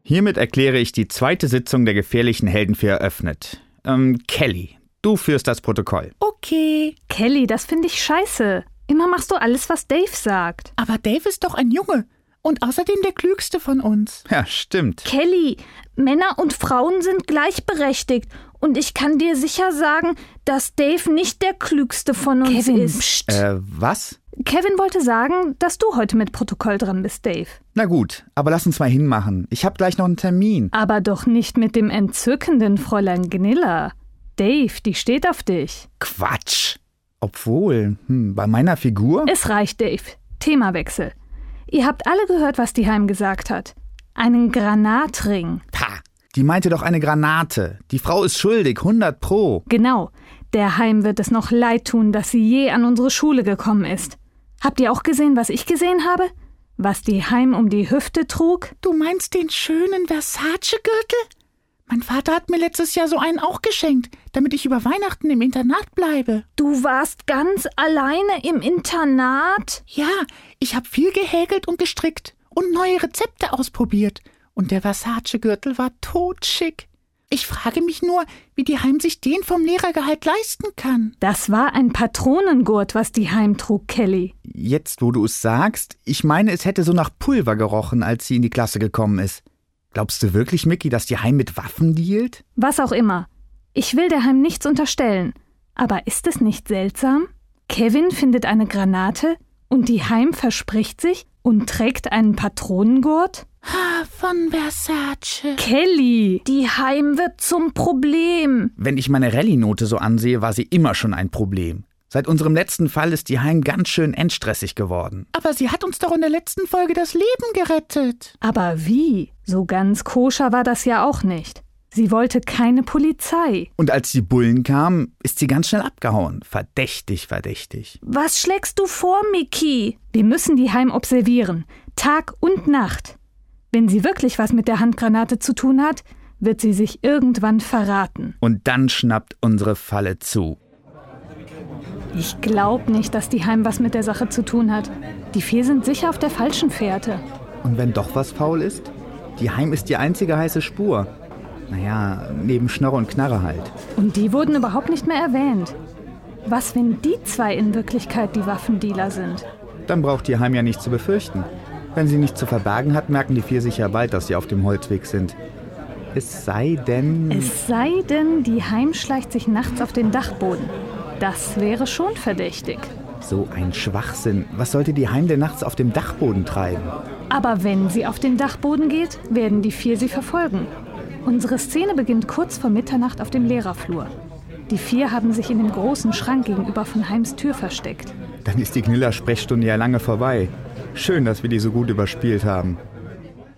Hiermit erkläre ich die 2. Sitzung der gefährlichen Helden für eröffnet. Kelly, du führst das Protokoll. Okay. Kelly, das finde ich scheiße. Immer machst du alles, was Dave sagt. Aber Dave ist doch ein Junge und außerdem der Klügste von uns. Ja, stimmt. Kelly, Männer und Frauen sind gleichberechtigt. Und ich kann dir sicher sagen, dass Dave nicht der Klügste von uns ist. Psst. Was? Kevin wollte sagen, dass du heute mit Protokoll dran bist, Dave. Na gut, aber lass uns mal hinmachen. Ich habe gleich noch einen Termin. Aber doch nicht mit dem entzückenden Fräulein Gnilla. Dave, die steht auf dich. Quatsch. Obwohl, bei meiner Figur? Es reicht, Dave. Themawechsel. Ihr habt alle gehört, was die Heim gesagt hat. Einen Granatring. Pah, die meinte doch eine Granate. Die Frau ist schuldig, 100 Pro. Genau. Der Heim wird es noch leid tun, dass sie je an unsere Schule gekommen ist. Habt ihr auch gesehen, was ich gesehen habe? Was die Heim um die Hüfte trug? Du meinst den schönen Versace-Gürtel? Mein Vater hat mir letztes Jahr so einen auch geschenkt, damit ich über Weihnachten im Internat bleibe. Du warst ganz alleine im Internat? Ja, ich habe viel gehäkelt und gestrickt und neue Rezepte ausprobiert. Und der Versace-Gürtel war totschick. Ich frage mich nur, wie die Heim sich den vom Lehrergehalt leisten kann. Das war ein Patronengurt, was die Heim trug, Kelly. Jetzt, wo du es sagst, ich meine, es hätte so nach Pulver gerochen, als sie in die Klasse gekommen ist. Glaubst du wirklich, Micky, dass die Heim mit Waffen dealt? Was auch immer. Ich will der Heim nichts unterstellen. Aber ist es nicht seltsam? Kevin findet eine Granate und die Heim verspricht sich und trägt einen Patronengurt? Von Versace. Kelly, die Heim wird zum Problem. Wenn ich meine Rallye-Note so ansehe, war sie immer schon ein Problem. Seit unserem letzten Fall ist die Heim ganz schön endstressig geworden. Aber sie hat uns doch in der letzten Folge das Leben gerettet. Aber wie? So ganz koscher war das ja auch nicht. Sie wollte keine Polizei. Und als die Bullen kamen, ist sie ganz schnell abgehauen. Verdächtig, verdächtig. Was schlägst du vor, Micky? Wir müssen die Heim observieren. Tag und Nacht. Wenn sie wirklich was mit der Handgranate zu tun hat, wird sie sich irgendwann verraten. Und dann schnappt unsere Falle zu. Ich glaube nicht, dass die Heim was mit der Sache zu tun hat. Die 4 sind sicher auf der falschen Fährte. Und wenn doch was faul ist? Die Heim ist die einzige heiße Spur. Naja, neben Schnorre und Knarre halt. Und die wurden überhaupt nicht mehr erwähnt. Was, wenn die 2 in Wirklichkeit die Waffendealer sind? Dann braucht die Heim ja nichts zu befürchten. Wenn sie nichts zu verbergen hat, merken die 4 sicher bald, dass sie auf dem Holzweg sind. Es sei denn, die Heim schleicht sich nachts auf den Dachboden. Das wäre schon verdächtig. So ein Schwachsinn. Was sollte die Heim denn nachts auf dem Dachboden treiben? Aber wenn sie auf den Dachboden geht, werden die 4 sie verfolgen. Unsere Szene beginnt kurz vor Mitternacht auf dem Lehrerflur. Die 4 haben sich in dem großen Schrank gegenüber von Heims Tür versteckt. Dann ist die Gnilla-Sprechstunde ja lange vorbei. Schön, dass wir die so gut überspielt haben.